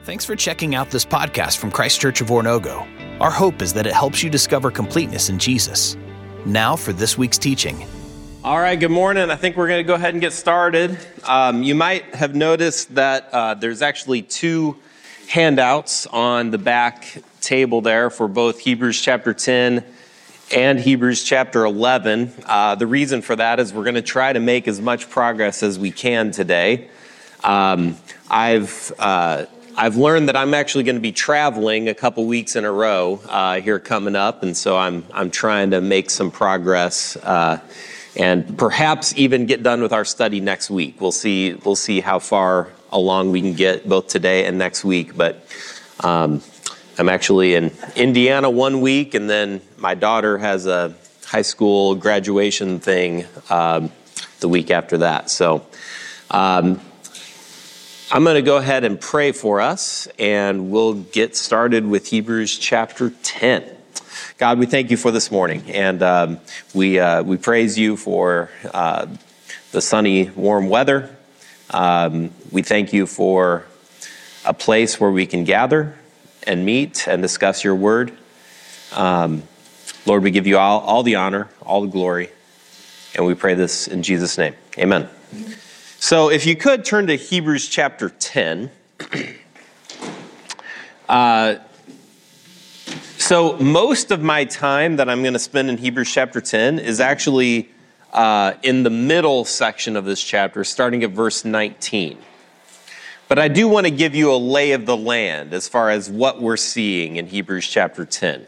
Thanks for checking out this podcast from Christ Church of Oronogo. Our hope is that it helps you discover completeness in Jesus. Now for this week's teaching. All right, good morning. I think we're going to go ahead and get started. You might have noticed that there's actually two handouts on the back table there for both Hebrews chapter 10 and Hebrews chapter 11. The reason for that is we're going to try to make as much progress as we can today. I've learned that I'm actually going to be traveling a couple weeks in a row here coming up, and so I'm trying to make some progress and perhaps even get done with our study next week. We'll see how far along we can get both today and next week. But I'm actually in Indiana 1 week, and then my daughter has a high school graduation thing the week after that. So I'm going to go ahead and pray for us, and we'll get started with Hebrews chapter 10. God, we thank you for this morning, and we praise you for the sunny, warm weather. We thank you for a place where we can gather and meet and discuss your word. Lord, we give you all the honor, all the glory, and we pray this in Jesus' name. Amen. So if you could turn to Hebrews chapter 10. So most of my time that I'm going to spend in Hebrews chapter 10 is actually in the middle section of this chapter, starting at verse 19. But I do want to give you a lay of the land as far as what we're seeing in Hebrews chapter 10.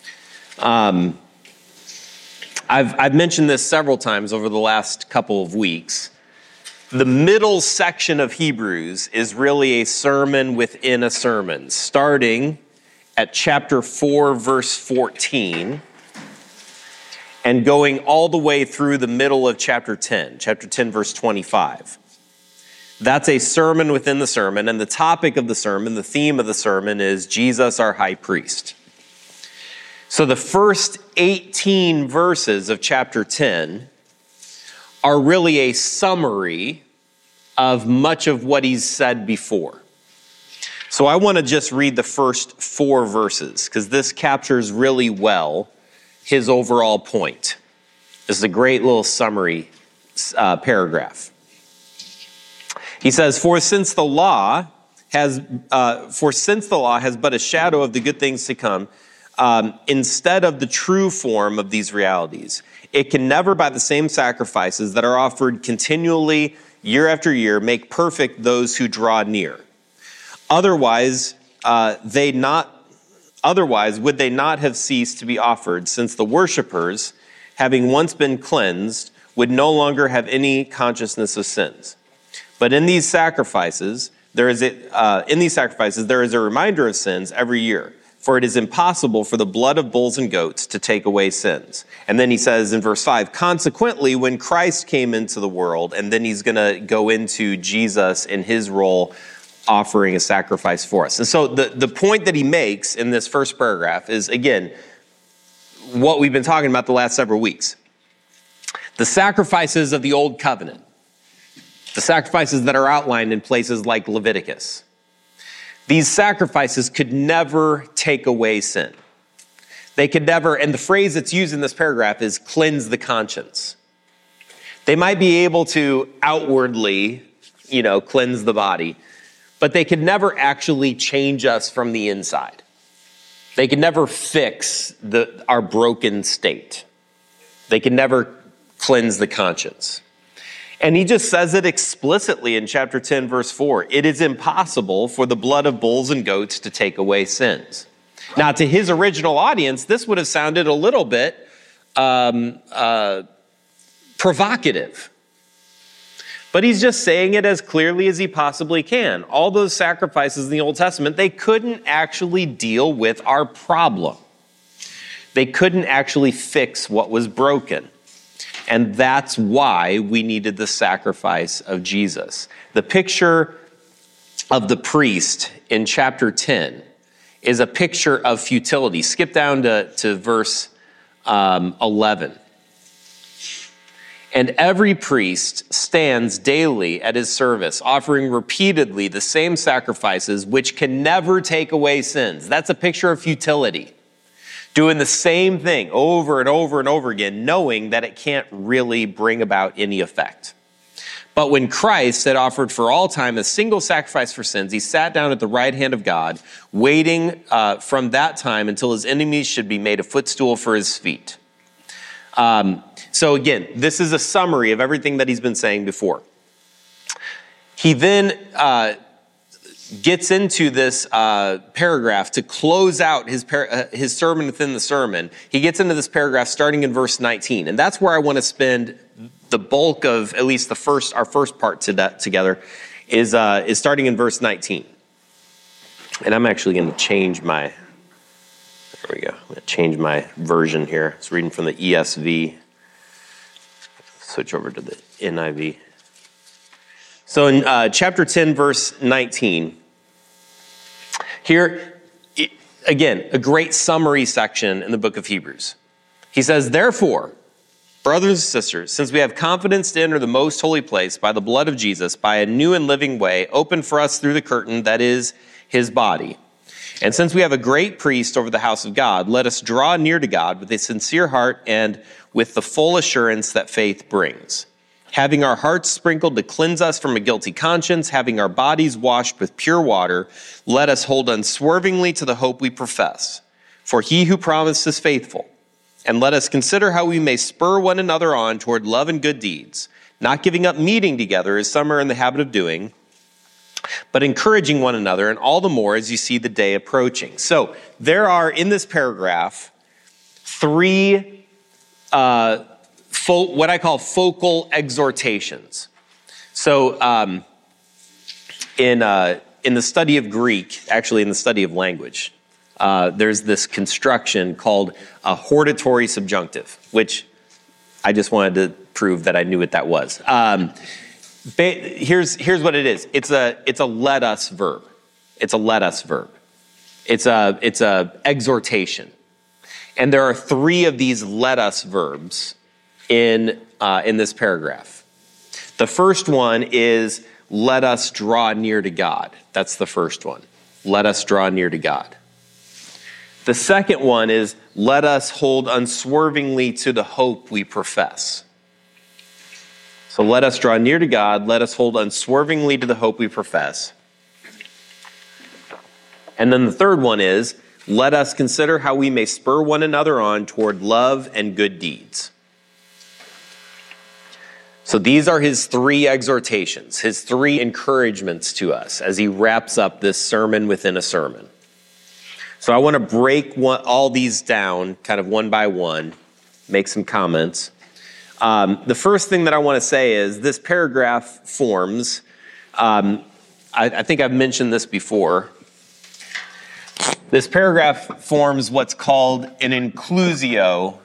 I've mentioned this several times over the last couple of weeks. The middle section of Hebrews is really a sermon within a sermon, starting at chapter 4, verse 14, and going all the way through the middle of chapter 10, verse 25. That's a sermon within the sermon, and the topic of the sermon, the theme of the sermon, is Jesus, our high priest. So the first 18 verses of chapter 10 are really a summary of much of what he's said before. So I want to just read the first 4 verses, because this captures really well his overall point. This is a great little summary paragraph. He says, For since the law has but a shadow of the good things to come, instead of the true form of these realities, it can never, by the same sacrifices that are offered continually year after year, make perfect those who draw near. Otherwise, would they not have ceased to be offered, since the worshipers, having once been cleansed, would no longer have any consciousness of sins. But in these sacrifices, there is a reminder of sins every year. For it is impossible for the blood of bulls and goats to take away sins. And then he says in verse 5, consequently, when Christ came into the world, and then he's going to go into Jesus in his role offering a sacrifice for us. And so the point that he makes in this first paragraph is, again, what we've been talking about the last several weeks. The sacrifices of the old covenant. The sacrifices that are outlined in places like Leviticus. These sacrifices could never take away sin. They could never, and the phrase that's used in this paragraph is cleanse the conscience. They might be able to outwardly, cleanse the body, but they could never actually change us from the inside. They could never fix our broken state. They could never cleanse the conscience. And he just says it explicitly in chapter 10, verse 4. It is impossible for the blood of bulls and goats to take away sins. Now, to his original audience, this would have sounded a little bit provocative. But he's just saying it as clearly as he possibly can. All those sacrifices in the Old Testament, they couldn't actually deal with our problem. They couldn't actually fix what was broken. And that's why we needed the sacrifice of Jesus. The picture of the priest in chapter 10 is a picture of futility. Skip down to verse 11. And every priest stands daily at his service, offering repeatedly the same sacrifices, which can never take away sins. That's a picture of futility. Doing the same thing over and over and over again, knowing that it can't really bring about any effect. But when Christ had offered for all time a single sacrifice for sins, he sat down at the right hand of God, waiting from that time until his enemies should be made a footstool for his feet. So again, this is a summary of everything that he's been saying before. He then gets into this paragraph to close out his sermon within the sermon. He gets into this paragraph starting in verse 19, and that's where I want to spend the bulk of at least our first part together is starting in verse 19. And I'm actually going to change my. There we go. I'm going to change my version here. It's reading from the ESV. Switch over to the NIV. So in chapter 10, verse 19, here, again, a great summary section in the book of Hebrews. He says, therefore, brothers and sisters, since we have confidence to enter the most holy place by the blood of Jesus, by a new and living way, opened for us through the curtain that is his body. And since we have a great priest over the house of God, let us draw near to God with a sincere heart and with the full assurance that faith brings. Having our hearts sprinkled to cleanse us from a guilty conscience, having our bodies washed with pure water, let us hold unswervingly to the hope we profess. For he who promised is faithful. And let us consider how we may spur one another on toward love and good deeds, not giving up meeting together as some are in the habit of doing, but encouraging one another, and all the more as you see the day approaching. So there are, in this paragraph, three what I call focal exhortations. So in the study of Greek, actually in the study of language, there's this construction called a hortatory subjunctive, which I just wanted to prove that I knew what that was. Here's what it is. It's a let us verb. It's a let us verb. It's a exhortation. And there are three of these let us verbs in this paragraph. The first one is let us draw near to God. That's the first one. Let us draw near to God. The second one is let us hold unswervingly to the hope we profess. So let us draw near to God. Let us hold unswervingly to the hope we profess. And then the third one is let us consider how we may spur one another on toward love and good deeds. So these are his three exhortations, his three encouragements to us as he wraps up this sermon within a sermon. So I want to break all these down kind of one by one, make some comments. The first thing that I want to say is this paragraph forms, I think I've mentioned this before. This paragraph forms what's called an inclusio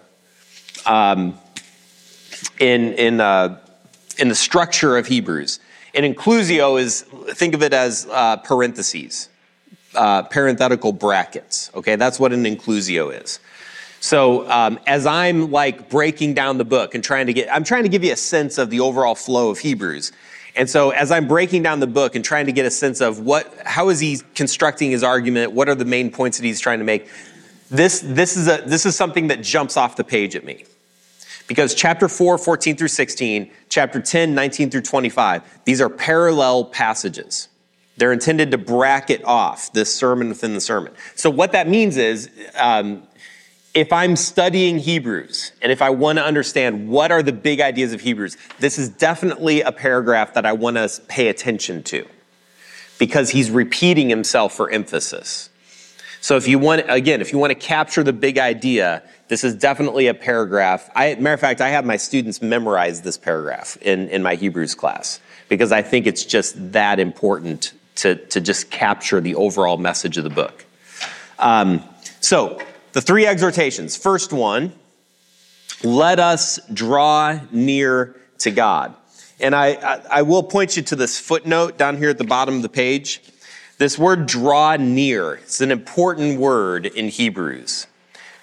in the structure of Hebrews. An inclusio is, think of it as parentheses, parenthetical brackets. Okay, that's what an inclusio is. So as I'm like breaking down the book and I'm trying to give you a sense of the overall flow of Hebrews. And so as I'm breaking down the book and trying to get a sense of how is he constructing his argument, what are the main points that he's trying to make, this is something that jumps off the page at me. Because chapter 4, 14 through 16, chapter 10, 19 through 25, these are parallel passages. They're intended to bracket off this sermon within the sermon. So what that means is, if I'm studying Hebrews, and if I want to understand what are the big ideas of Hebrews, this is definitely a paragraph that I want to pay attention to, because he's repeating himself for emphasis. So if you want to capture the big idea, this is definitely a paragraph. Matter of fact, I have my students memorize this paragraph in my Hebrews class, because I think it's just that important to just capture the overall message of the book. So the three exhortations. First one, let us draw near to God. And I will point you to this footnote down here at the bottom of the page. This word draw near, it's an important word in Hebrews.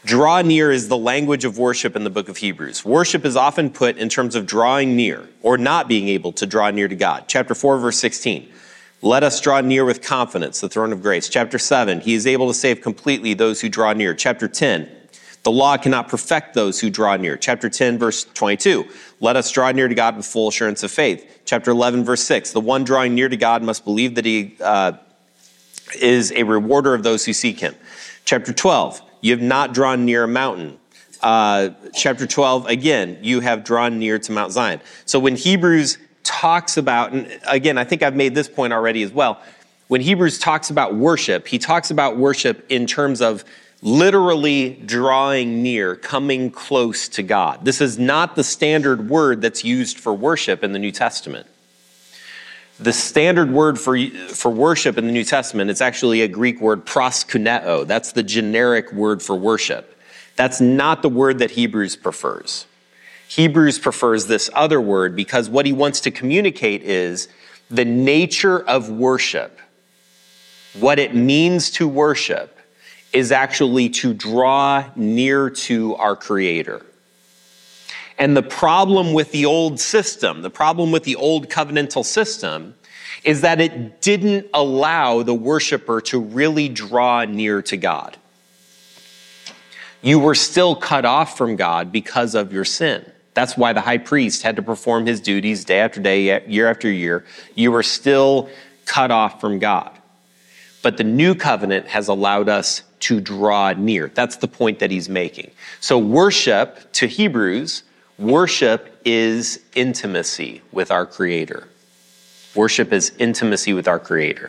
Draw near is the language of worship in the book of Hebrews. Worship is often put in terms of drawing near or not being able to draw near to God. Chapter 4, verse 16. Let us draw near with confidence, the throne of grace. Chapter 7, he is able to save completely those who draw near. Chapter 10, the law cannot perfect those who draw near. Chapter 10, verse 22, let us draw near to God with full assurance of faith. Chapter 11, verse 6, the one drawing near to God must believe that he is a rewarder of those who seek him. Chapter 12, you have not drawn near a mountain. Chapter 12, again, you have drawn near to Mount Zion. So when Hebrews talks about, and again, I think I've made this point already as well, when Hebrews talks about worship, he talks about worship in terms of literally drawing near, coming close to God. This is not the standard word that's used for worship in the New Testament. The standard word for worship in the New Testament, it's actually a Greek word, proskuneo. That's the generic word for worship. That's not the word that Hebrews prefers. Hebrews prefers this other word because what he wants to communicate is the nature of worship. What it means to worship is actually to draw near to our Creator. And the problem with the old system, the problem with the old covenantal system, is that it didn't allow the worshiper to really draw near to God. You were still cut off from God because of your sin. That's why the high priest had to perform his duties day after day, year after year. You were still cut off from God. But the new covenant has allowed us to draw near. That's the point that he's making. So worship, to Hebrews, worship is intimacy with our Creator. Worship is intimacy with our Creator.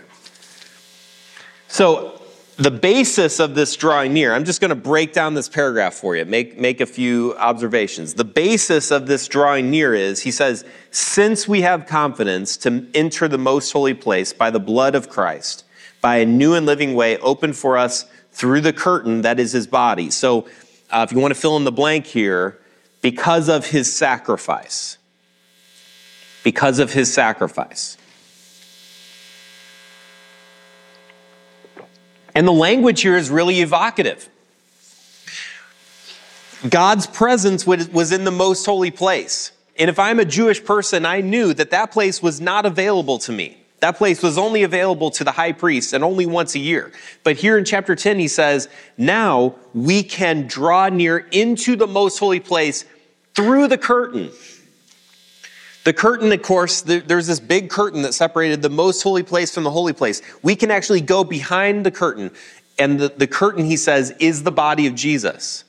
So the basis of this drawing near, I'm just going to break down this paragraph for you, make a few observations. The basis of this drawing near is, he says, since we have confidence to enter the most holy place by the blood of Christ, by a new and living way opened for us through the curtain that is his body. So if you want to fill in the blank here, because of his sacrifice. Because of his sacrifice. And the language here is really evocative. God's presence was in the most holy place. And if I'm a Jewish person, I knew that that place was not available to me. That place was only available to the high priest and only once a year. But here in chapter 10, he says, now we can draw near into the most holy place through the curtain. The curtain, of course, there's this big curtain that separated the most holy place from the holy place. We can actually go behind the curtain. And the curtain, he says, is the body of Jesus.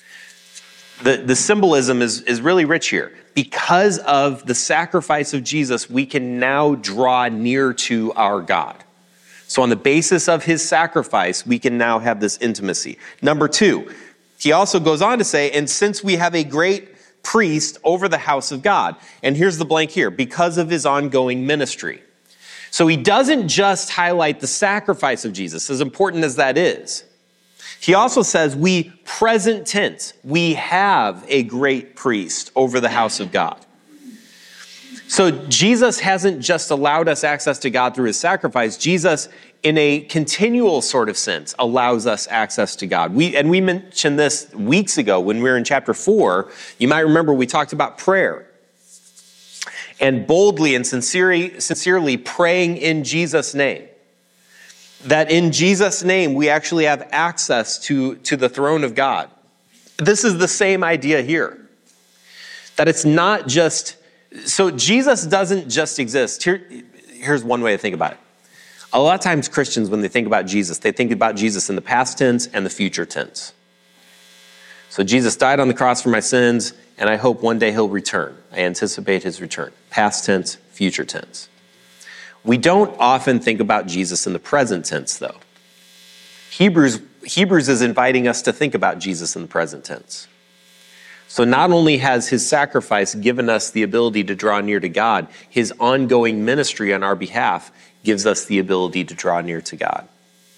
The symbolism is really rich here. Because of the sacrifice of Jesus, we can now draw near to our God. So on the basis of his sacrifice, we can now have this intimacy. Number two, he also goes on to say, and since we have a great priest over the house of God, and here's the blank here, because of his ongoing ministry. So he doesn't just highlight the sacrifice of Jesus, as important as that is. He also says, we present tense, we have a great priest over the house of God. So Jesus hasn't just allowed us access to God through his sacrifice. Jesus, in a continual sort of sense, allows us access to God. We mentioned this weeks ago when we were in chapter 4. You might remember we talked about prayer. And boldly and sincerely praying in Jesus' name. That in Jesus' name, we actually have access to the throne of God. This is the same idea here. That it's not just, so Jesus doesn't just exist. Here's one way to think about it. A lot of times Christians, when they think about Jesus, they think about Jesus in the past tense and the future tense. So Jesus died on the cross for my sins, and I hope one day he'll return. I anticipate his return. Past tense, future tense. We don't often think about Jesus in the present tense, though. Hebrews is inviting us to think about Jesus in the present tense. So not only has his sacrifice given us the ability to draw near to God, his ongoing ministry on our behalf gives us the ability to draw near to God.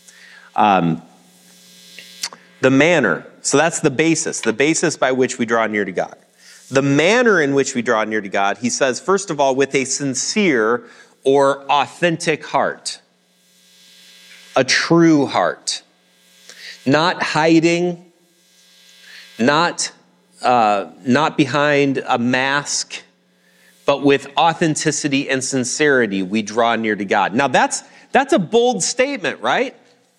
The manner, so that's the basis by which we draw near to God. The manner in which we draw near to God, he says, first of all, with a sincere or authentic heart, a true heart, not hiding, not behind a mask, but with authenticity and sincerity, we draw near to God. Now that's a bold statement, right?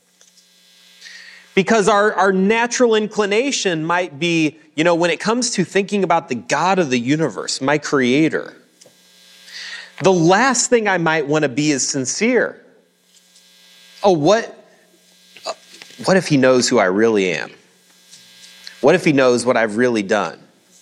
Because our natural inclination might be, when it comes to thinking about the God of the universe, my creator, the last thing I might want to be is sincere. Oh, what if he knows who I really am? What if he knows what I've really done?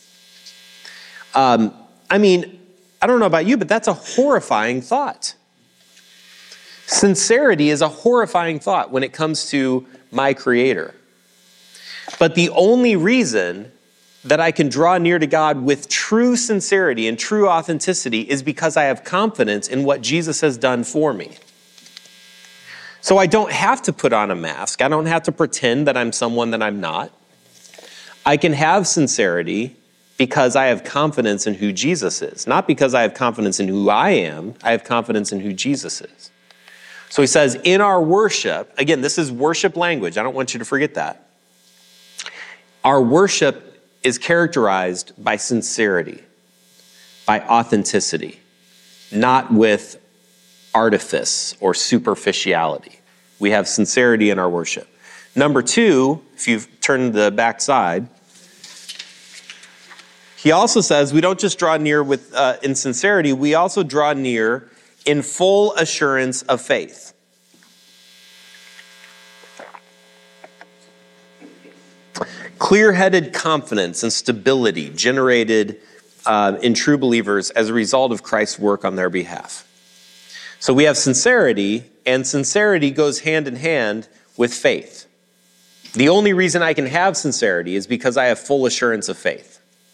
I don't know about you, but that's a horrifying thought. Sincerity is a horrifying thought when it comes to my creator. But the only reason that I can draw near to God with true sincerity and true authenticity is because I have confidence in what Jesus has done for me. So I don't have to put on a mask. I don't have to pretend that I'm someone that I'm not. I can have sincerity because I have confidence in who Jesus is. Not because I have confidence in who I am. I have confidence in who Jesus is. So he says, in our worship, again, this is worship language. I don't want you to forget that. Our worship is characterized by sincerity, by authenticity, not with artifice or superficiality. We have sincerity in our worship. Number two, if you've turned the back side, he also says we don't just draw near with in sincerity, we also draw near in full assurance of faith. Clear-headed confidence and stability generated in true believers as a result of Christ's work on their behalf. So we have sincerity, and sincerity goes hand in hand with faith. The only reason I can have sincerity is because I have full assurance of faith.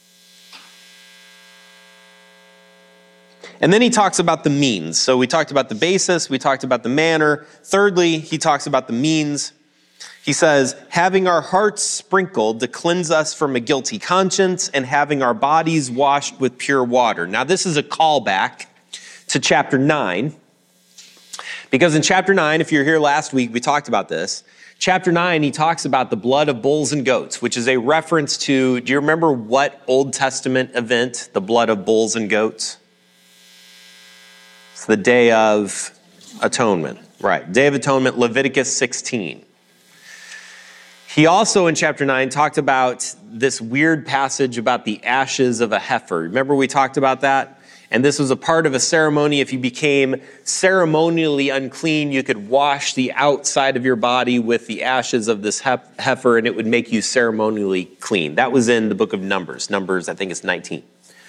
And then he talks about the means. So we talked about the basis, we talked about the manner. Thirdly, he talks about the means. He says, having our hearts sprinkled to cleanse us from a guilty conscience and having our bodies washed with pure water. Now, this is a callback to chapter 9. Because in chapter 9, if you were here last week, we talked about this. Chapter 9, he talks about the blood of bulls and goats, which is a reference to, do you remember what Old Testament event, the blood of bulls and goats? It's the Day of Atonement, right? Day of Atonement, Leviticus 16. He also, in chapter 9, talked about this weird passage about the ashes of a heifer. Remember we talked about that? And this was a part of a ceremony. If you became ceremonially unclean, you could wash the outside of your body with the ashes of this heifer, and it would make you ceremonially clean. That was in the book of Numbers. Numbers, I think it's 19.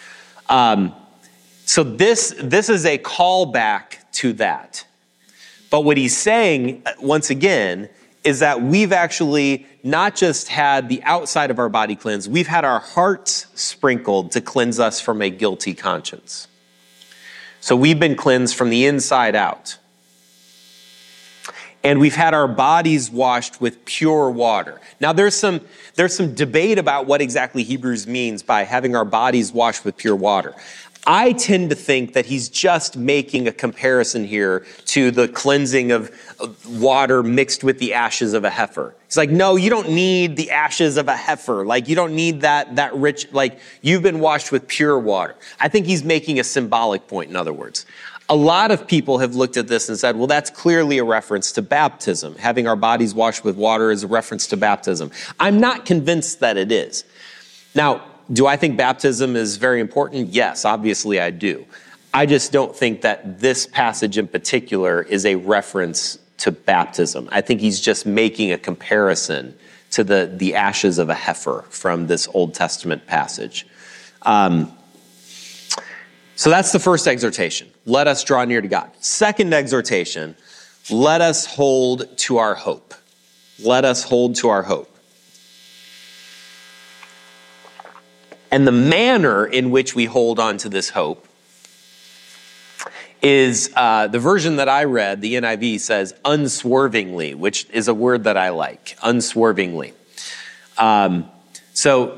So this is a callback to that. But what he's saying, once again, is that we've actually not just had the outside of our body cleansed, we've had our hearts sprinkled to cleanse us from a guilty conscience. So we've been cleansed from the inside out. And we've had our bodies washed with pure water. Now there's some debate about what exactly Hebrews means by having our bodies washed with pure water. I tend to think that he's just making a comparison here to the cleansing of water mixed with the ashes of a heifer. He's like, no, you don't need the ashes of a heifer. Like, you don't need that rich, like, you've been washed with pure water. I think he's making a symbolic point, in other words. A lot of people have looked at this and said, well, that's clearly a reference to baptism. Having our bodies washed with water is a reference to baptism. I'm not convinced that it is. Now, do I think baptism is very important? Yes, obviously I do. I just don't think that this passage in particular is a reference to baptism. I think he's just making a comparison to the ashes of a heifer from this Old Testament passage. So that's the first exhortation. Let us draw near to God. Second exhortation, let us hold to our hope. Let us hold to our hope. And the manner in which we hold on to this hope is the version that I read, the NIV says unswervingly, which is a word that I like, unswervingly. So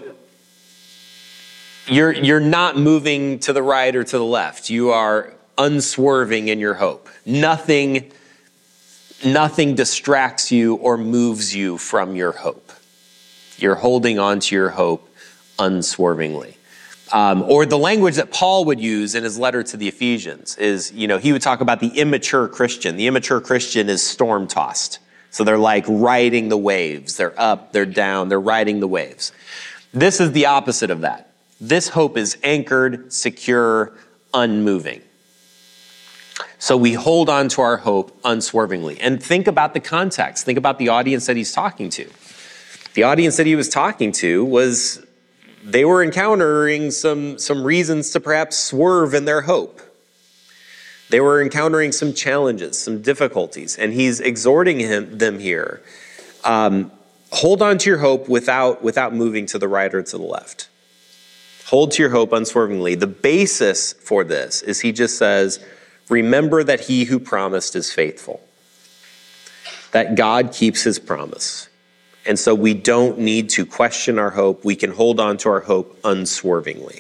you're not moving to the right or to the left. You are unswerving in your hope. Nothing distracts you or moves you from your hope. You're holding on to your hope unswervingly. Or the language that Paul would use in his letter to the Ephesians is, he would talk about the immature Christian. The immature Christian is storm-tossed. So they're like riding the waves. They're up, they're down, they're riding the waves. This is the opposite of that. This hope is anchored, secure, unmoving. So we hold on to our hope unswervingly. And think about the context. Think about the audience that he's talking to. The audience that he was talking to they were encountering some reasons to perhaps swerve in their hope. They were encountering some challenges, some difficulties, and he's exhorting them here. Hold on to your hope without moving to the right or to the left. Hold to your hope unswervingly. The basis for this is he just says, remember that he who promised is faithful. That God keeps his promise. And so we don't need to question our hope. We can hold on to our hope unswervingly.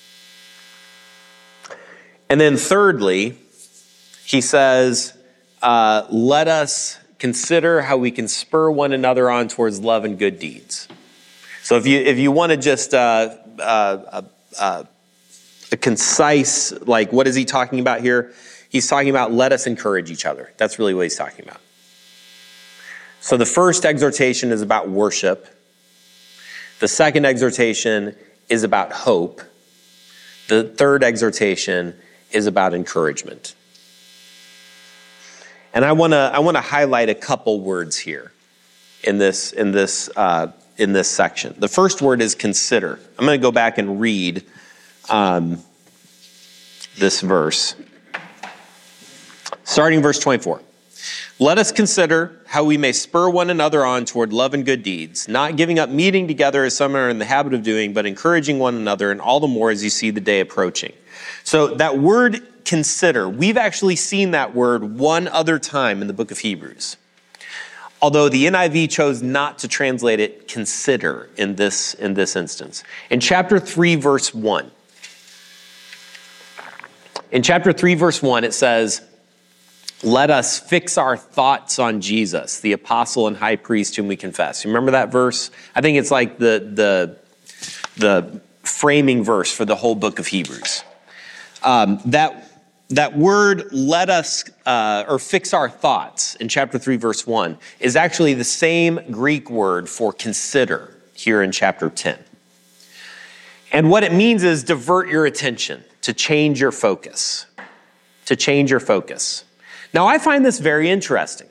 And then thirdly, he says, let us consider how we can spur one another on towards love and good deeds. So if you want to just a concise, like, what is he talking about here? He's talking about let us encourage each other. That's really what he's talking about. So the first exhortation is about worship. The second exhortation is about hope. The third exhortation is about encouragement. And I want to highlight a couple words here in this section. The first word is consider. I'm going to go back and read this verse. Starting verse 24. Let us consider how we may spur one another on toward love and good deeds, not giving up meeting together as some are in the habit of doing, but encouraging one another, and all the more as you see the day approaching. So that word consider, we've actually seen that word one other time in the book of Hebrews. Although the NIV chose not to translate it consider in this instance. In chapter 3, verse 1. In chapter 3, verse 1, it says, let us fix our thoughts on Jesus, the apostle and high priest whom we confess. You remember that verse? I think it's like the framing verse for the whole book of Hebrews. That word, let us, or fix our thoughts in chapter 3, verse 1, is actually the same Greek word for consider here in chapter 10. And what it means is divert your attention, to change your focus, Now, I find this very interesting.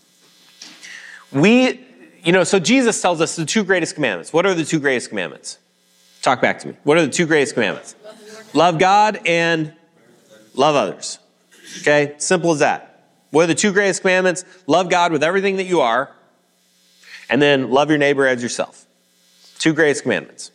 So Jesus tells us the two greatest commandments. What are the two greatest commandments? Talk back to me. What are the two greatest commandments? Love God and love others. Okay, simple as that. What are the two greatest commandments? Love God with everything that you are, and then love your neighbor as yourself. Two greatest commandments.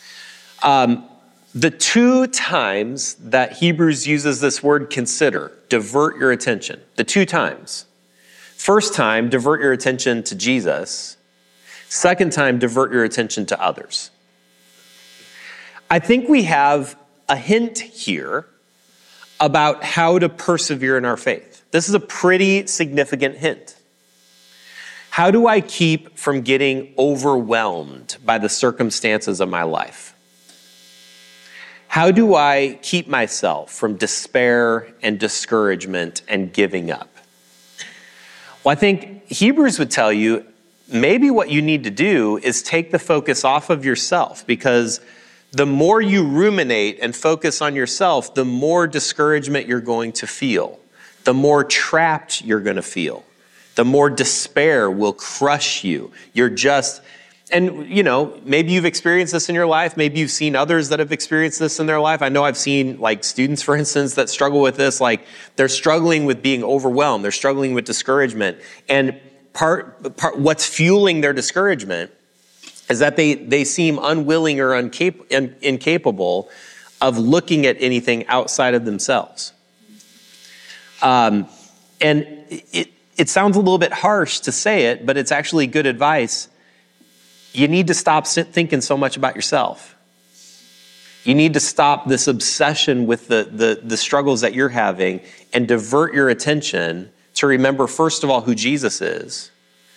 The two times that Hebrews uses this word consider, divert your attention, the two times. First time, divert your attention to Jesus. Second time, divert your attention to others. I think we have a hint here about how to persevere in our faith. This is a pretty significant hint. How do I keep from getting overwhelmed by the circumstances of my life? How do I keep myself from despair and discouragement and giving up? Well, I think Hebrews would tell you maybe what you need to do is take the focus off of yourself, because the more you ruminate and focus on yourself, the more discouragement you're going to feel, the more trapped you're going to feel, the more despair will crush you. And, maybe you've experienced this in your life. Maybe you've seen others that have experienced this in their life. I know I've seen students, for instance, that struggle with this. They're struggling with being overwhelmed. They're struggling with discouragement. And part what's fueling their discouragement is that they seem unwilling or incapable of looking at anything outside of themselves. And it sounds a little bit harsh to say it, but it's actually good advice. You need to stop thinking so much about yourself. You need to stop this obsession with the struggles that you're having and divert your attention to remember, first of all, who Jesus is,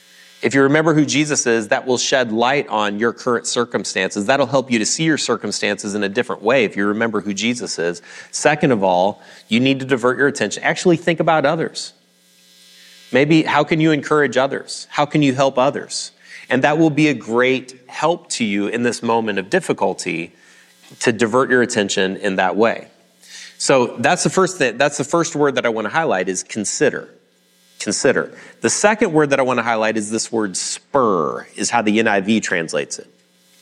If you remember who Jesus is, that will shed light on your current circumstances. That'll help you to see your circumstances in a different way if you remember who Jesus is. Second of all, you need to divert your attention. Actually think about others. Maybe how can you encourage others? How can you help others? And that will be a great help to you in this moment of difficulty to divert your attention in that way. So that's the first thing. That's the first word that I want to highlight is consider. Consider. The second word that I want to highlight is this word spur, is how the NIV translates it.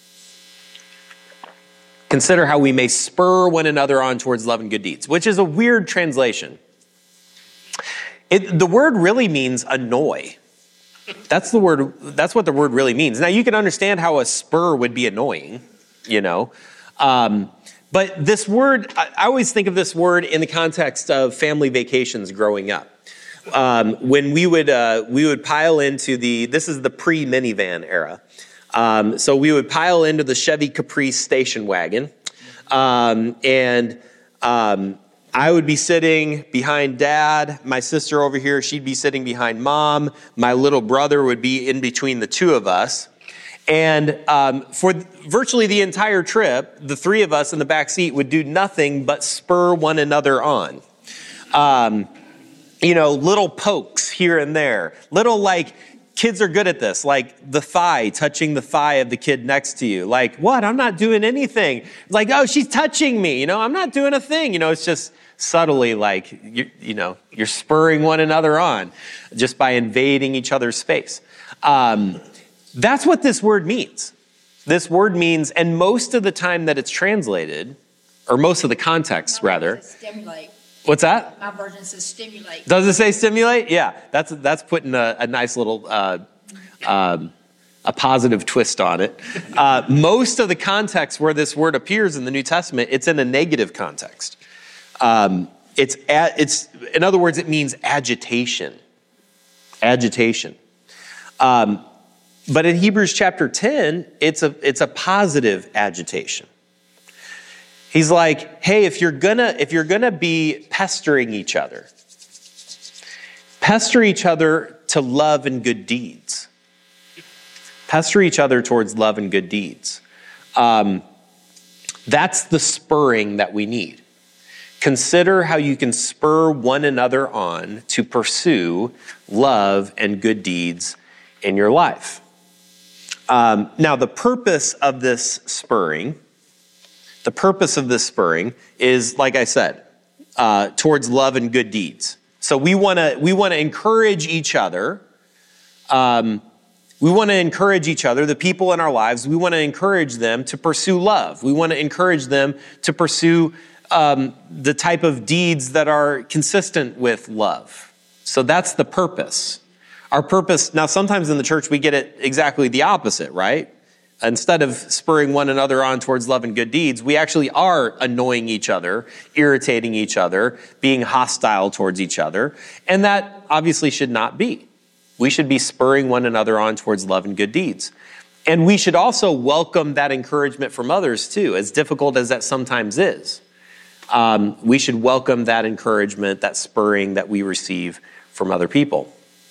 Consider how we may spur one another on towards love and good deeds, which is a weird translation. The word really means annoy. That's what the word really means. Now you can understand how a spur would be annoying, but this word, I always think of this word in the context of family vacations growing up. When we would pile into this is the pre-minivan era. So we would pile into the Chevy Caprice station wagon. I would be sitting behind Dad. My sister over here, she'd be sitting behind Mom. My little brother would be in between the two of us. And for virtually the entire trip, the three of us in the back seat would do nothing but spur one another on. Little pokes here and there. Little, kids are good at this, touching the thigh of the kid next to you. Like, what? I'm not doing anything. Like, oh, she's touching me. I'm not doing a thing. It's just subtly you're spurring one another on just by invading each other's space. That's what this word means. This word means, and most of the time that it's translated, or most of the context rather, stimulate. What's that? My version says stimulate. Does it say stimulate? Yeah, that's putting a nice little a positive twist on it. Most of the context where this word appears in the New Testament, it's in a negative context. It's in other words, it means agitation. Agitation. But in Hebrews chapter 10, it's a positive agitation. He's like, hey, if you're gonna be pestering each other to love and good deeds. Pester each other towards love and good deeds. That's the spurring that we need. Consider how you can spur one another on to pursue love and good deeds in your life. Now, the purpose of this spurring is, like I said, towards love and good deeds. So we want to encourage each other. We want to encourage each other, the people in our lives. We want to encourage them to pursue love. We want to encourage them to pursue the type of deeds that are consistent with love. So that's the purpose. Our purpose, now sometimes in the church we get it exactly the opposite, right? Instead of spurring one another on towards love and good deeds, we actually are annoying each other, irritating each other, being hostile towards each other. And that obviously should not be. We should be spurring one another on towards love and good deeds. And we should also welcome that encouragement from others too, as difficult as that sometimes is. We should welcome that encouragement, that spurring that we receive from other people.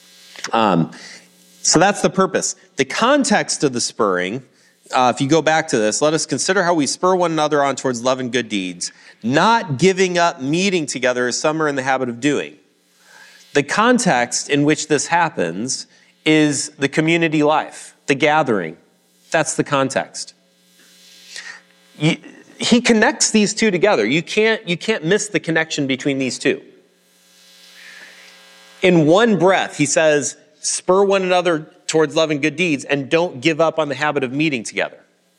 So that's the purpose. The context of the spurring, if you go back to this, let us consider how we spur one another on towards love and good deeds, not giving up meeting together as some are in the habit of doing. The context in which this happens is the community life, the gathering. That's the context. He connects these two together. You can't miss the connection between these two. In one breath, he says, spur one another towards love and good deeds, and don't give up on the habit of meeting together.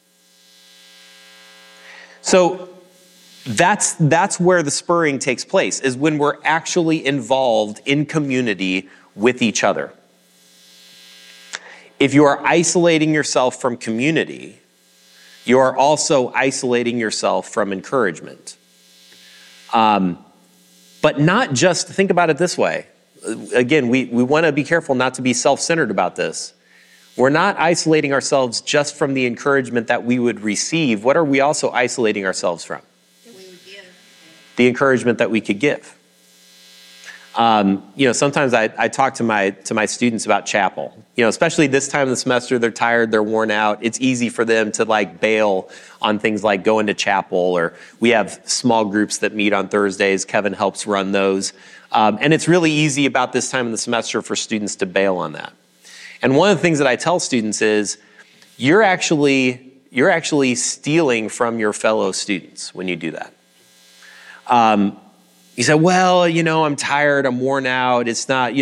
So that's where the spurring takes place, is when we're actually involved in community with each other. If you are isolating yourself from community, you are also isolating yourself from encouragement. But not just, think about it this way. Again, we want to be careful not to be self-centered about this. We're not isolating ourselves just from the encouragement that we would receive. What are we also isolating ourselves from? That we would give. The encouragement that we could give. Sometimes I talk to my students about chapel. Especially this time of the semester, they're tired, they're worn out. It's easy for them to bail on things like going to chapel, or we have small groups that meet on Thursdays. Kevin helps run those. And it's really easy about this time of the semester for students to bail on that. And one of the things that I tell students is, you're actually stealing from your fellow students when you do that. You say, well, I'm tired, I'm worn out, it's not,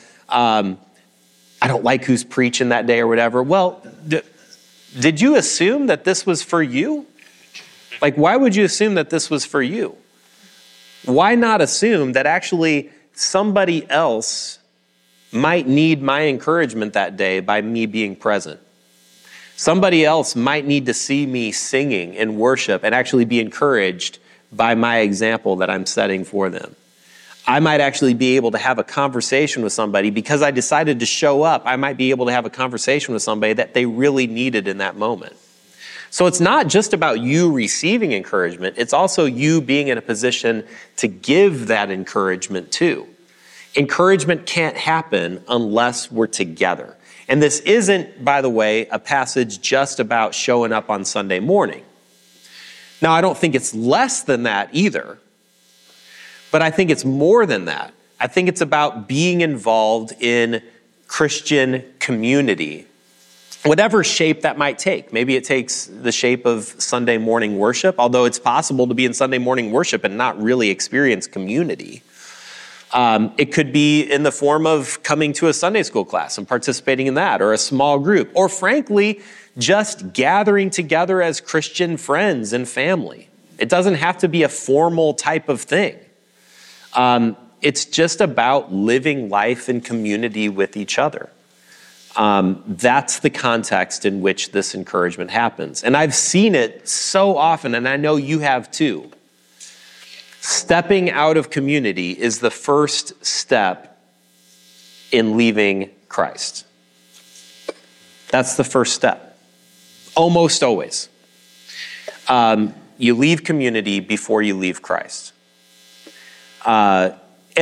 I don't like who's preaching that day or whatever. Well, did you assume that this was for you? Why would you assume that this was for you? Why not assume that actually somebody else might need my encouragement that day by me being present? Somebody else might need to see me singing in worship and actually be encouraged by my example that I'm setting for them. I might actually be able to have a conversation with somebody because I decided to show up. I might be able to have a conversation with somebody that they really needed in that moment. So it's not just about you receiving encouragement. It's also you being in a position to give that encouragement too. Encouragement can't happen unless we're together. And this isn't, by the way, a passage just about showing up on Sunday morning. Now, I don't think it's less than that either, but I think it's more than that. I think it's about being involved in Christian community, whatever shape that might take. Maybe it takes the shape of Sunday morning worship, although it's possible to be in Sunday morning worship and not really experience community. It could be in the form of coming to a Sunday school class and participating in that, or a small group, or frankly, just gathering together as Christian friends and family. It doesn't have to be a formal type of thing. It's just about living life in community with each other. That's the context in which this encouragement happens. And I've seen it so often, and I know you have too. Stepping out of community is the first step in leaving Christ. That's the first step. Almost always. You leave community before you leave Christ. And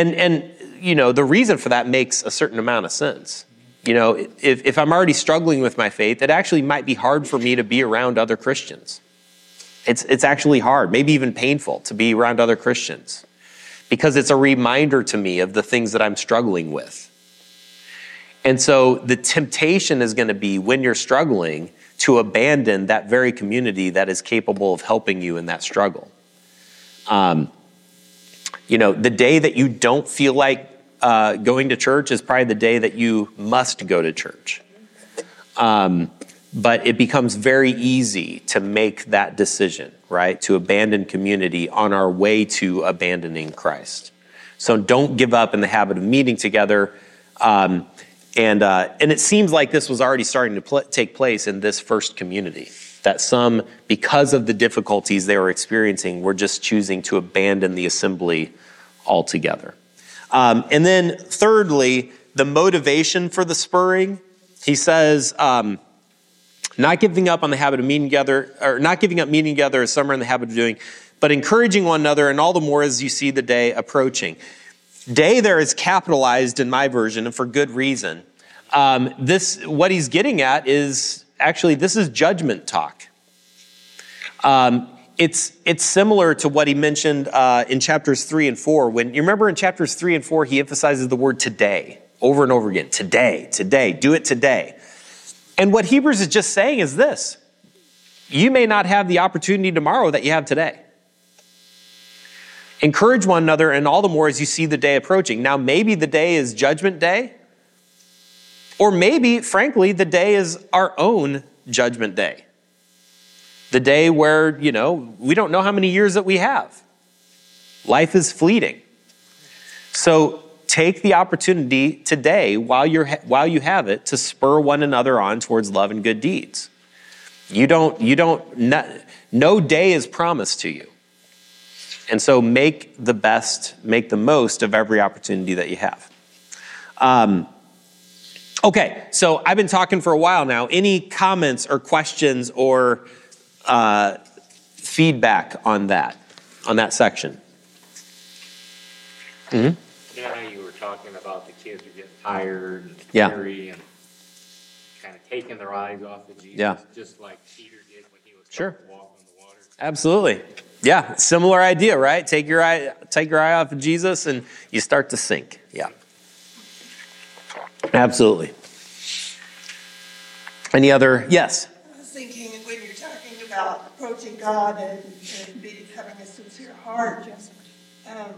the reason for that makes a certain amount of sense. If I'm already struggling with my faith, it actually might be hard for me to be around other Christians. It's actually hard, maybe even painful to be around other Christians, because it's a reminder to me of the things that I'm struggling with. And so the temptation is going to be, when you're struggling, to abandon that very community that is capable of helping you in that struggle. The day that you don't feel like going to church is probably the day that you must go to church. But it becomes very easy to make that decision, right? To abandon community on our way to abandoning Christ. So don't give up in the habit of meeting together. And it seems like this was already starting to take place in this first community, that some, because of the difficulties they were experiencing, were just choosing to abandon the assembly altogether. And then thirdly, the motivation for the spurring. He says, not giving up on the habit of meeting together, or not giving up meeting together as some are in the habit of doing, but encouraging one another, and all the more as you see the day approaching. Day there is capitalized in my version, and for good reason. What he's getting at is, actually, this is judgment talk. It's similar to what he mentioned in chapters 3 and 4. When you remember in chapters 3 and 4, he emphasizes the word today over and over again. Today, do it today. And what Hebrews is just saying is this: you may not have the opportunity tomorrow that you have today. Encourage one another, and all the more as you see the day approaching. Now, maybe the day is judgment day, or maybe, frankly, the day is our own judgment day. The day where, we don't know how many years that we have. Life is fleeting. So take the opportunity today, while you have it, to spur one another on towards love and good deeds. No day is promised to you. And so make the most of every opportunity that you have. Okay, so I've been talking for a while now. Any comments or questions or feedback on that section? Mm-hmm. You know how you were talking about the kids who get tired and Yeah. weary and kind of taking their eyes off of Jesus, Yeah. just like Peter did when he was Sure. trying to walk on the water. Absolutely. Yeah, similar idea, right? Take your eye off of Jesus and you start to sink. Yeah. Absolutely. Any other? Yes. I was thinking when you're talking about approaching God and having a sincere heart, um,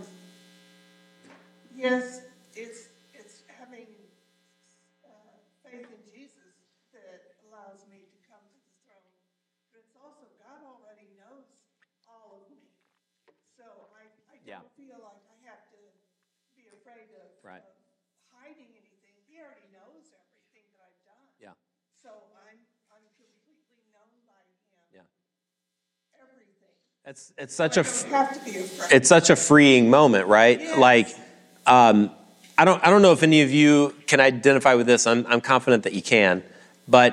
yes, it's having faith in Jesus that allows me to come to the throne, but it's also God already knows all of me, so I Yeah. don't feel like I have to be afraid of, Right. of hiding anything. He already knows everything that I've done. Yeah. So I'm completely known by him. Yeah. Everything. It's such I a don't have to be afraid. it's such a freeing moment, right? Yes. Like, I don't know if any of you can identify with this. I'm confident that you can, but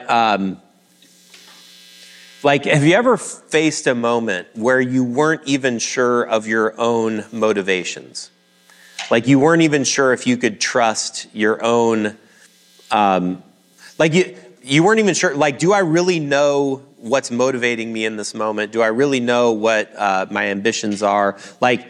like, have you ever faced a moment where you weren't even sure of your own motivations? Like, you weren't even sure if you could trust your own. Like, you weren't even sure. Like, do I really know what's motivating me in this moment? Do I really know what my ambitions are? Like,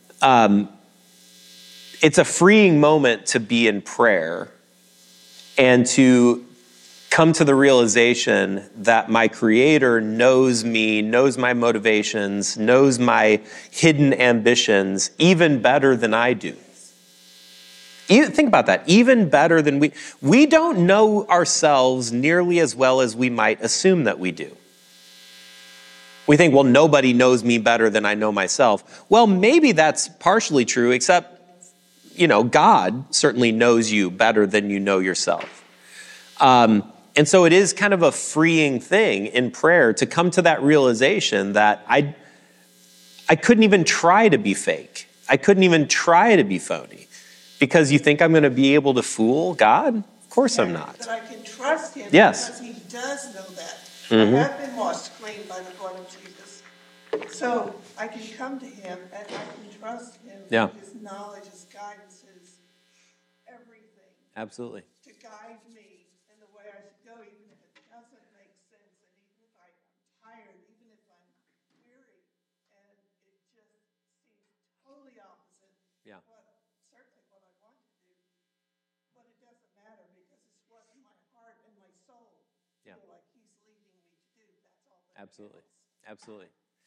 it's a freeing moment to be in prayer and to come to the realization that my Creator knows me, knows my motivations, knows my hidden ambitions even better than I do. Think about that. Even better than we don't know ourselves nearly as well as we might assume that we do. We think, well, nobody knows me better than I know myself. Well, maybe that's partially true, except, God certainly knows you better than you know yourself. And so it is kind of a freeing thing in prayer to come to that realization that I couldn't even try to be fake. I couldn't even try to be phony. Because you think I'm going to be able to fool God? Of course I'm not. But I can trust him Yes. because he does know that. Mm-hmm. I have been washed clean by the blood of Jesus. So I can come to him and I can trust him. Yeah. His knowledge, his guidance, his everything. Absolutely. To guide me in the way I should go, even if it doesn't make sense, and even if I'm tired, even if I'm weary, and it just seems totally opposite. Yeah. Certainly what I want to do, but it doesn't matter because it's what my heart and my soul feel like he's leading me to do. That's all. Absolutely. Absolutely.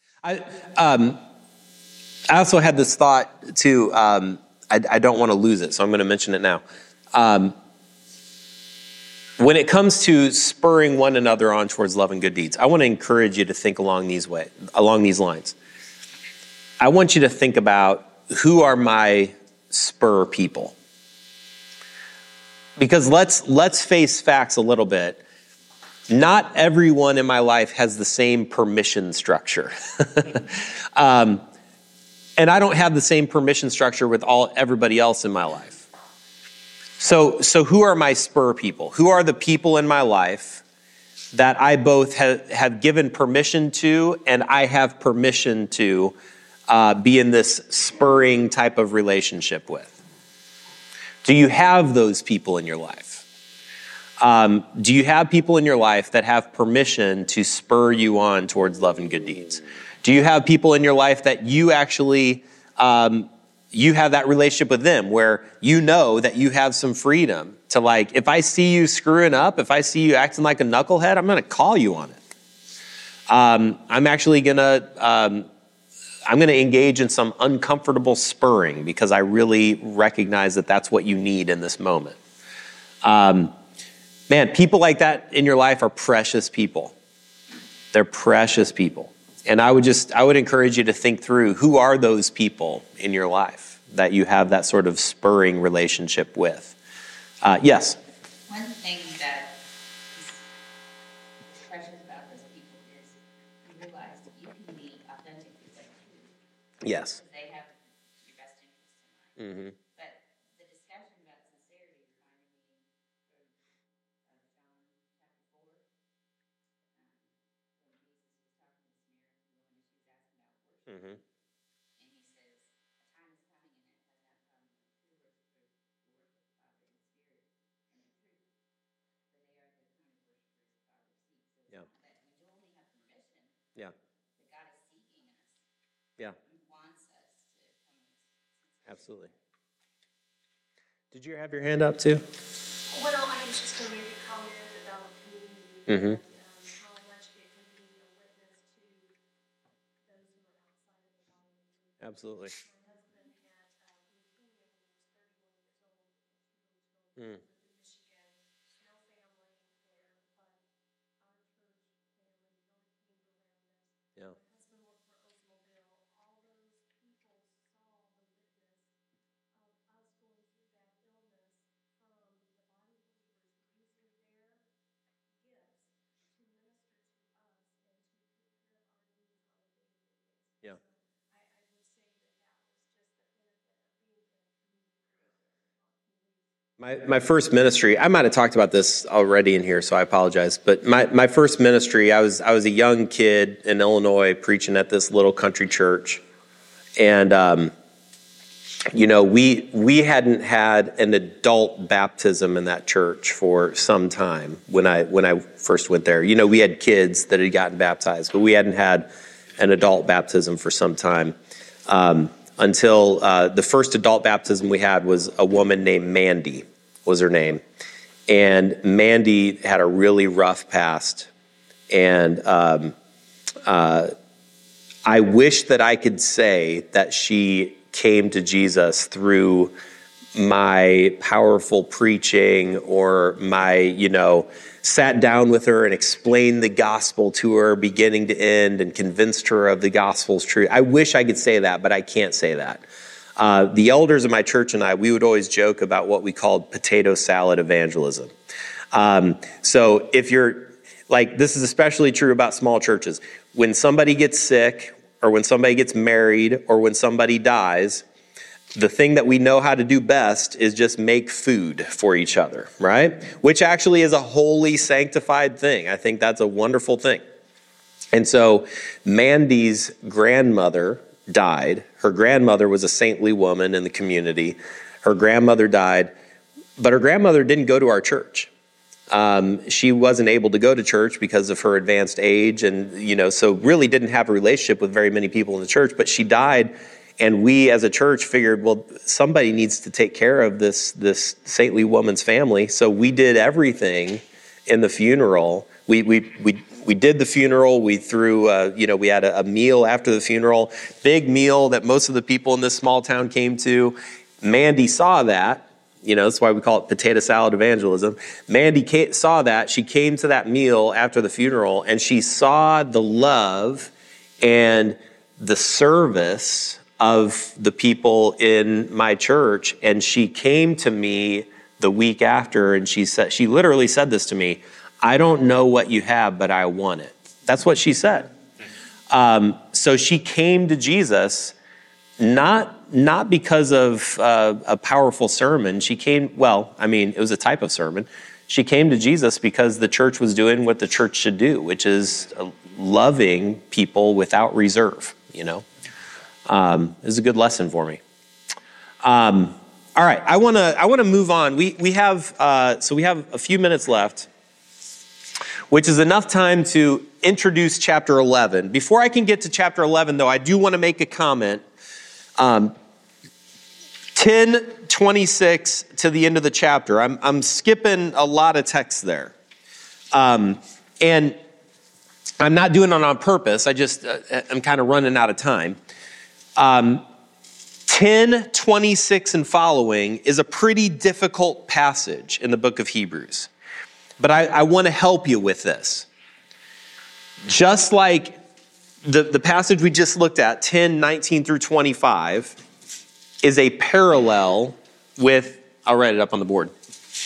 I also had this thought too. I don't want to lose it, so I'm going to mention it now. When it comes to spurring one another on towards love and good deeds, I want to encourage you to think along these lines. I want you to think about, who are my spur people? Because let's face facts a little bit. Not everyone in my life has the same permission structure. And I don't have the same permission structure with everybody else in my life. So who are my spur people? Who are the people in my life that I both have given permission to, and I have permission to be in this spurring type of relationship with? Do you have those people in your life? Do you have people in your life that have permission to spur you on towards love and good deeds? Do you have people in your life that you actually, you have that relationship with them where you know that you have some freedom to, like, if I see you screwing up, if I see you acting like a knucklehead, I'm going to call you on it. I'm actually going to engage in some uncomfortable spurring because I really recognize that that's what you need in this moment. Man, people like that in your life are precious people. They're precious people. And I would encourage you to think through, who are those people in your life that you have that sort of spurring relationship with? Yes? One thing that is precious about those people is you realize that you can be authentic with them too. Yes. Because they have your best interests in mind. Mm-hmm. But the discussion about sincerity reminded me from John chapter 4, when Jesus was talking to Samaritan woman and she was asking about worship. Mm-hmm. And he says, a time is coming and it has not come, true worshipers Yeah. That God is seeking us. Yeah. He wants us to come and Absolutely. Did you have your hand up too? Well, I was just going to make a comment about community Mm-hmm. and how much it can be a witness to those who are outside of the body of Christ. Absolutely. My husband had leukemia when he was 31 years old in Louisville, Mm. lived in Michigan. No family there, but our church family really came around us. Yeah. My husband worked for Oldsmobile. All those people saw the witness of us going through that illness from the body of believers using their gifts to minister to us and to take care of our needs on a day-to-day basis. Yeah. So I would say that was just the benefit of being in a community group on My first ministry, I might have talked about this already in here, so I apologize. But my first ministry, I was a young kid in Illinois preaching at this little country church. And, we hadn't had an adult baptism in that church for some time when I first went there. We had kids that had gotten baptized, but we hadn't had an adult baptism for some time. Until the first adult baptism we had was a woman named Mandy, was her name. And Mandy had a really rough past. And I wish that I could say that she came to Jesus through my powerful preaching or my, sat down with her and explained the gospel to her beginning to end and convinced her of the gospel's truth. I wish I could say that, but I can't say that. The elders of my church and we would always joke about what we called potato salad evangelism. So if you're this is especially true about small churches. When somebody gets sick or when somebody gets married or when somebody dies, the thing that we know how to do best is just make food for each other, right? Which actually is a holy, sanctified thing. I think that's a wonderful thing. And so Mandy's grandmother died. Her grandmother was a saintly woman in the community. Her grandmother died, but her grandmother didn't go to our church. She wasn't able to go to church because of her advanced age and, so really didn't have a relationship with very many people in the church, but she died. And we as a church figured, well, somebody needs to take care of this saintly woman's family. So we did everything in the funeral. We did the funeral. We threw, we had a meal after the funeral, big meal that most of the people in this small town came to. Mandy saw that. That's why we call it potato salad evangelism. Mandy saw that. She came to that meal after the funeral, and she saw the love and the service of the people in my church. And she came to me the week after, and she literally said this to me, "I don't know what you have, but I want it." That's what she said. So she came to Jesus, not because of a powerful sermon. She came, it was a type of sermon. She came to Jesus because the church was doing what the church should do, which is loving people without reserve, It was a good lesson for me. All right, I want to move on. We have a few minutes left, which is enough time to introduce chapter 11. Before I can get to chapter 11, though, I do want to make a comment. 10:26 to the end of the chapter. I'm skipping a lot of text there. And I'm not doing it on purpose. I'm kind of running out of time. 10:26 and following is a pretty difficult passage in the book of Hebrews. But I want to help you with this. Just like the passage we just looked at, 10:19 through 25, is a parallel with, I'll write it up on the board.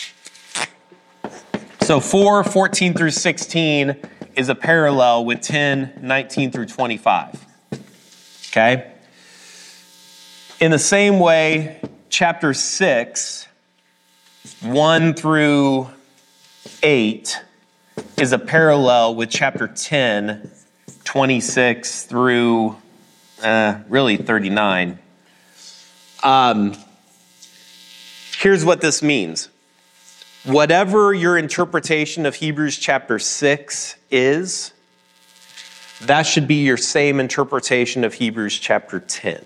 So 4:14 through 16 is a parallel with 10:19 through 25. Okay? In the same way, chapter 6, 1 through 8 is a parallel with chapter 10, 26 through really 39. Here's what this means. Whatever your interpretation of Hebrews chapter 6 is, that should be your same interpretation of Hebrews chapter 10.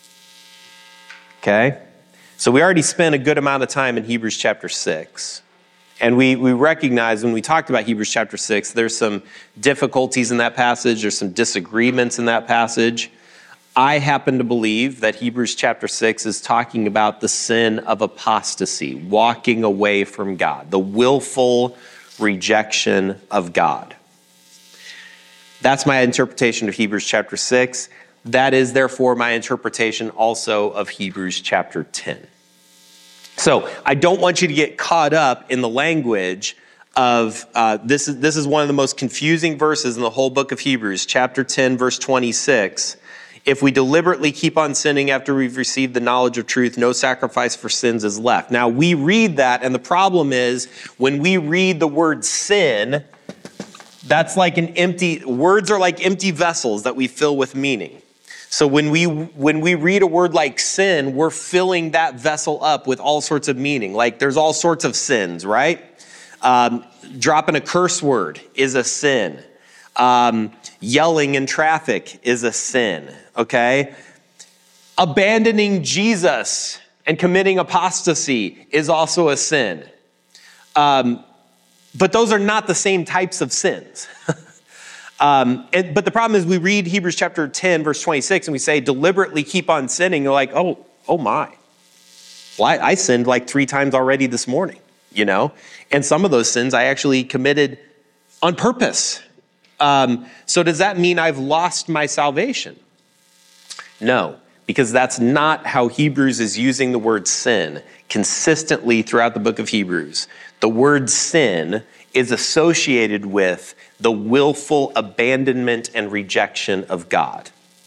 Okay? So we already spent a good amount of time in Hebrews chapter 6. And we recognize when we talked about Hebrews chapter 6, there's some difficulties in that passage, there's some disagreements in that passage. I happen to believe that Hebrews chapter 6 is talking about the sin of apostasy, walking away from God, the willful rejection of God. That's my interpretation of Hebrews chapter 6. That is, therefore, my interpretation also of Hebrews chapter 10. So I don't want you to get caught up in the language of, this is one of the most confusing verses in the whole book of Hebrews, chapter 10, verse 26. If we deliberately keep on sinning after we've received the knowledge of truth, no sacrifice for sins is left. Now we read that, and the problem is when we read the word sin, that's like words are like empty vessels that we fill with meaning. So when we read a word like sin, we're filling that vessel up with all sorts of meaning. Like there's all sorts of sins, right? Dropping a curse word is a sin. Yelling in traffic is a sin, okay? Abandoning Jesus and committing apostasy is also a sin. But those are not the same types of sins. But the problem is we read Hebrews chapter 10, verse 26, and we say, deliberately keep on sinning. You're like, oh my. Well, I sinned like 3 times already this morning, you know? And some of those sins I actually committed on purpose. So does that mean I've lost my salvation? No, because that's not how Hebrews is using the word sin consistently throughout the book of Hebrews. The word sin is associated with the willful abandonment and rejection of God.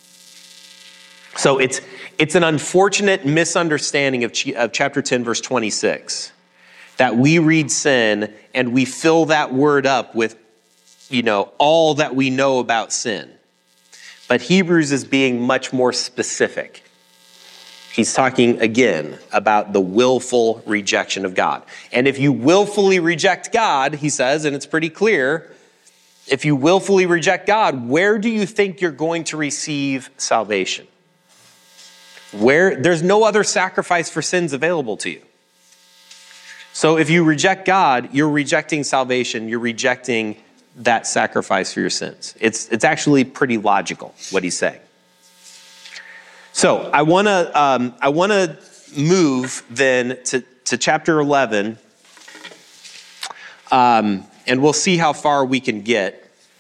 So it's an unfortunate misunderstanding of chapter 10, verse 26, that we read sin and we fill that word up with, all that we know about sin. But Hebrews is being much more specific. He's talking again about the willful rejection of God. And if you willfully reject God, he says, and it's pretty clear, if you willfully reject God, where do you think you're going to receive salvation? There's no other sacrifice for sins available to you. So if you reject God, you're rejecting salvation. You're rejecting that sacrifice for your sins. It's actually pretty logical what he's saying. So I want to move then to chapter 11, and we'll see how far we can get.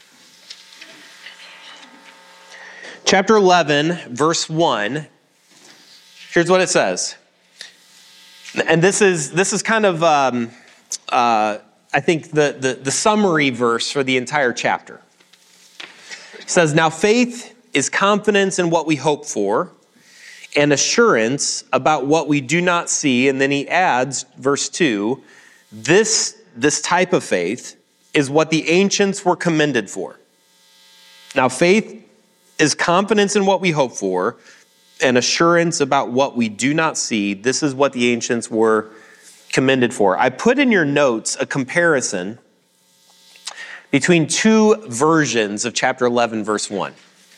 Chapter 11, verse 1. Here's what it says. And this is kind of, I think, the summary verse for the entire chapter. It says, now faith is confidence in what we hope for and assurance about what we do not see. And then he adds, verse 2, this type of faith is what the ancients were commended for. Now faith is confidence in what we hope for and assurance about what we do not see. This is what the ancients were commended for. I put in your notes a comparison between 2 versions of chapter 11, verse 1.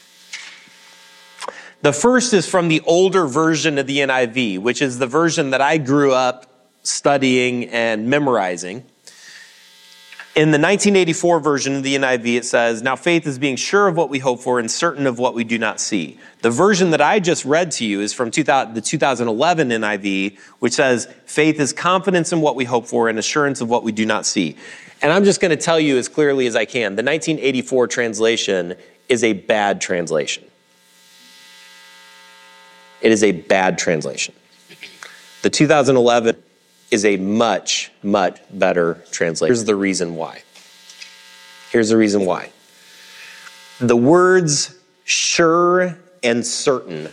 The first is from the older version of the NIV, which is the version that I grew up studying and memorizing. In the 1984 version of the NIV, it says, now faith is being sure of what we hope for and certain of what we do not see. The version that I just read to you is from the 2011 NIV, which says, faith is confidence in what we hope for and assurance of what we do not see. And I'm just going to tell you as clearly as I can, the 1984 translation is a bad translation. It is a bad translation. The 2011 is a much, much better translation. Here's the reason why. The words sure and certain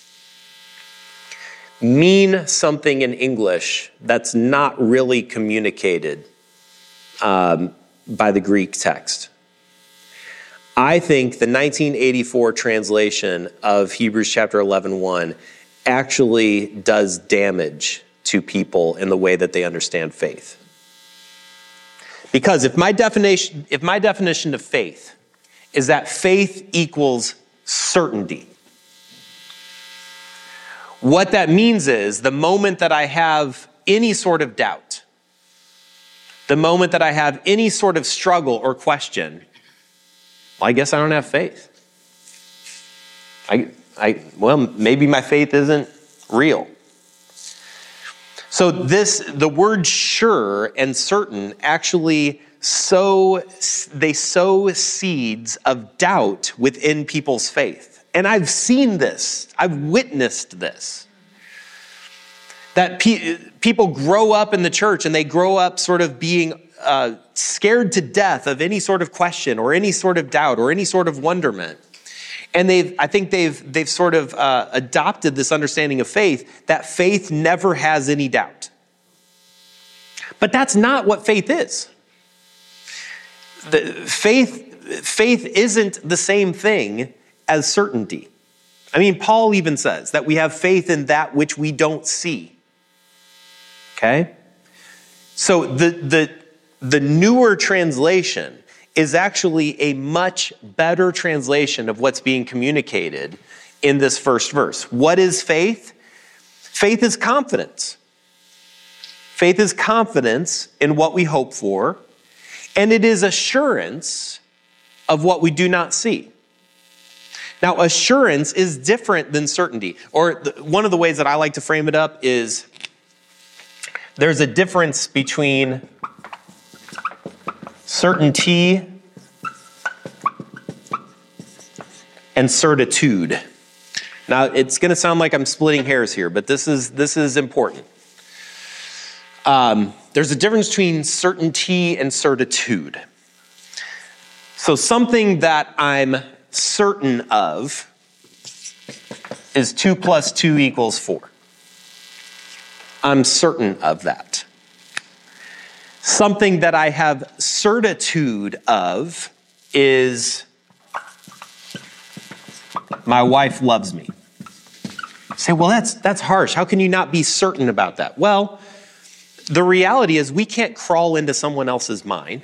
mean something in English that's not really communicated by the Greek text. I think the 1984 translation of Hebrews chapter 11:1 actually does damage to people in the way that they understand faith. Because if my definition of faith is that faith equals certainty. What that means is the moment that I have any sort of doubt, the moment that I have any sort of struggle or question, well, I guess I don't have faith. Well, maybe my faith isn't real. So the word sure and certain actually sow seeds of doubt within people's faith. And I've seen this. I've witnessed this. That people grow up in the church and they grow up sort of being scared to death of any sort of question or any sort of doubt or any sort of wonderment. And I think they've sort of adopted this understanding of faith, that faith never has any doubt. But that's not what faith is. Faith isn't the same thing as certainty. I mean, Paul even says that we have faith in that which we don't see. Okay? So the newer translation is actually a much better translation of what's being communicated in this first verse. What is faith? Faith is confidence. Faith is confidence in what we hope for, and it is assurance of what we do not see. Now, assurance is different than certainty. Or one of the ways that I like to frame it up is there's a difference between certainty and certitude. Now, it's going to sound like I'm splitting hairs here, but this is important. There's a difference between certainty and certitude. So something that I'm certain of is 2 + 2 = 4. I'm certain of that. Something that I have certitude of is my wife loves me. You say, well, that's harsh. How can you not be certain about that? Well, the reality is we can't crawl into someone else's mind.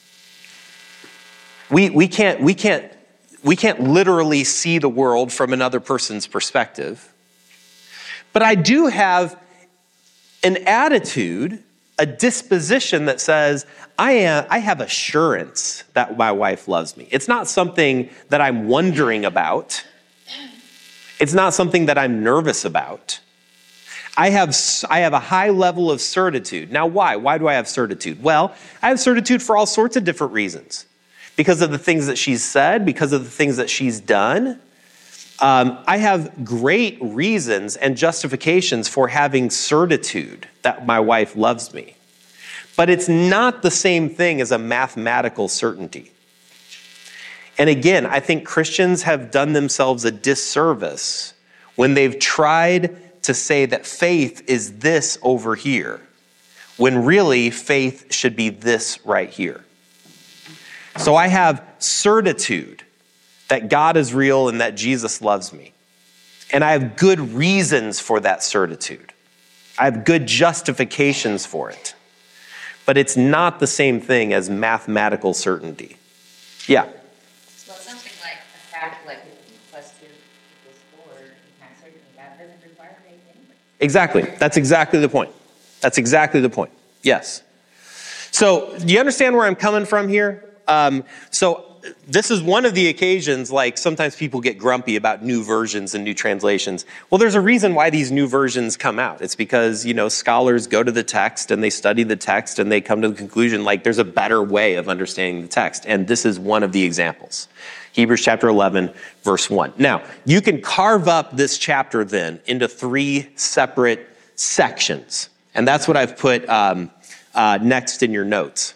We can't literally see the world from another person's perspective. But I do have an attitude, a disposition that says, I have assurance that my wife loves me. It's not something that I'm wondering about. It's not something that I'm nervous about. I have a high level of certitude. Now, why? Why do I have certitude? Well, I have certitude for all sorts of different reasons. Because of the things that she's said, because of the things that she's done. I have great reasons and justifications for having certitude that my wife loves me. But it's not the same thing as a mathematical certainty. And again, I think Christians have done themselves a disservice when they've tried to say that faith is this over here, when really faith should be this right here. So I have certitude that God is real and that Jesus loves me. And I have good reasons for that certitude. I have good justifications for it. But it's not the same thing as mathematical certainty. Yeah? Well, something like a fact like 2 + 2 = 4, you can't certainly, that doesn't require faith anyway. Exactly. That's exactly the point. That's exactly the point. Yes. So do you understand where I'm coming from here? So this is one of the occasions, like sometimes people get grumpy about new versions and new translations. Well, there's a reason why these new versions come out. It's because, scholars go to the text and they study the text and they come to the conclusion, like, there's a better way of understanding the text. And this is one of the examples. Hebrews chapter 11, verse 1. Now, you can carve up this chapter then into 3 separate sections. And that's what I've put next in your notes.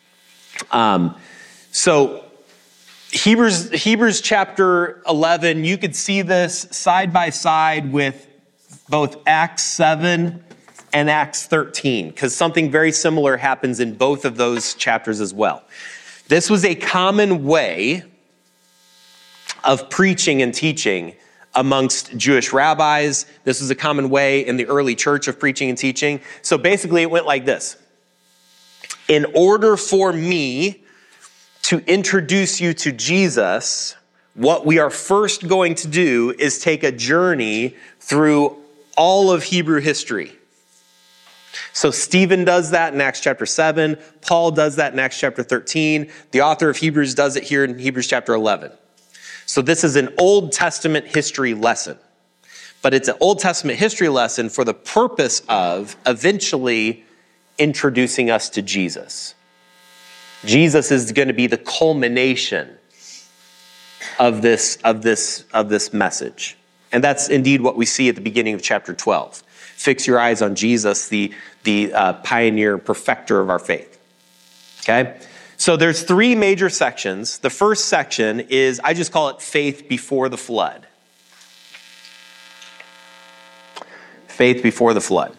So Hebrews chapter 11, you could see this side by side with both Acts 7 and Acts 13, because something very similar happens in both of those chapters as well. This was a common way of preaching and teaching amongst Jewish rabbis. This was a common way in the early church of preaching and teaching. So basically it went like this. In order for me to introduce you to Jesus, what we are first going to do is take a journey through all of Hebrew history. So Stephen does that in Acts chapter 7. Paul does that in Acts chapter 13. The author of Hebrews does it here in Hebrews chapter 11. So this is an Old Testament history lesson. But it's an Old Testament history lesson for the purpose of eventually introducing us to Jesus. Jesus is going to be the culmination of this message. And that's indeed what we see at the beginning of chapter 12. Fix your eyes on Jesus, the pioneer, perfecter of our faith. Okay? So there's three major sections. The first section is, I just call it faith before the flood. Faith before the flood.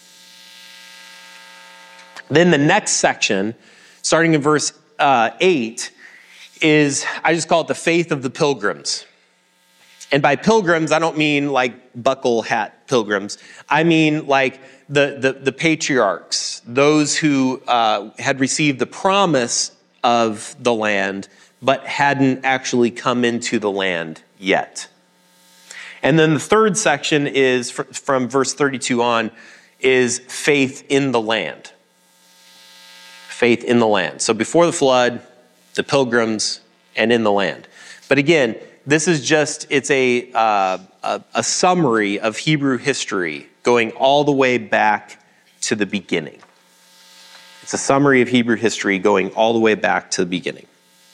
Then the next section, starting in verse 8, is, I just call it the faith of the pilgrims. And by pilgrims, I don't mean like buckle hat pilgrims. I mean like the patriarchs, those who had received the promise of the land, but hadn't actually come into the land yet. And then the third section is, from verse 32 on, is faith in the land. Faith in the land. So before the flood, the pilgrims, and in the land. But again, this is just, it's a summary of Hebrew history going all the way back to the beginning. It's a summary of Hebrew history going all the way back to the beginning.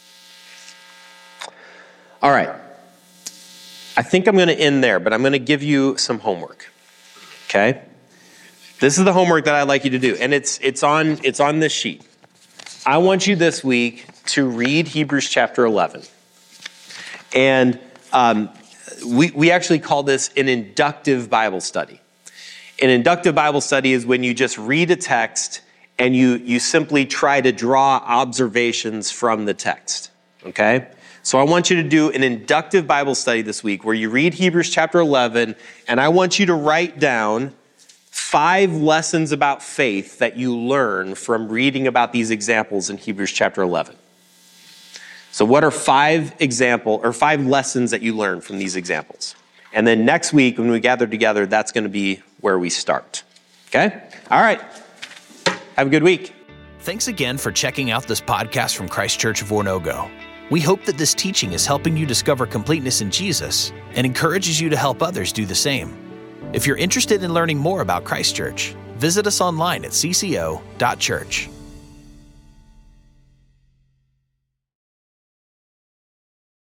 All right. I think I'm going to end there, but I'm going to give you some homework. Okay? This is the homework that I'd like you to do, and it's on this sheet. I want you this week to read Hebrews chapter 11. And we actually call this an inductive Bible study. An inductive Bible study is when you just read a text and you simply try to draw observations from the text, okay? So I want you to do an inductive Bible study this week where you read Hebrews chapter 11, and I want you to write down 5 lessons about faith that you learn from reading about these examples in Hebrews chapter 11. So what are 5 lessons that you learn from these examples? And then next week when we gather together, that's going to be where we start. Okay? All right. Have a good week. Thanks again for checking out this podcast from Christ Church of Oronogo. We hope that this teaching is helping you discover completeness in Jesus and encourages you to help others do the same. If you're interested in learning more about Christ Church, visit us online at cco.church.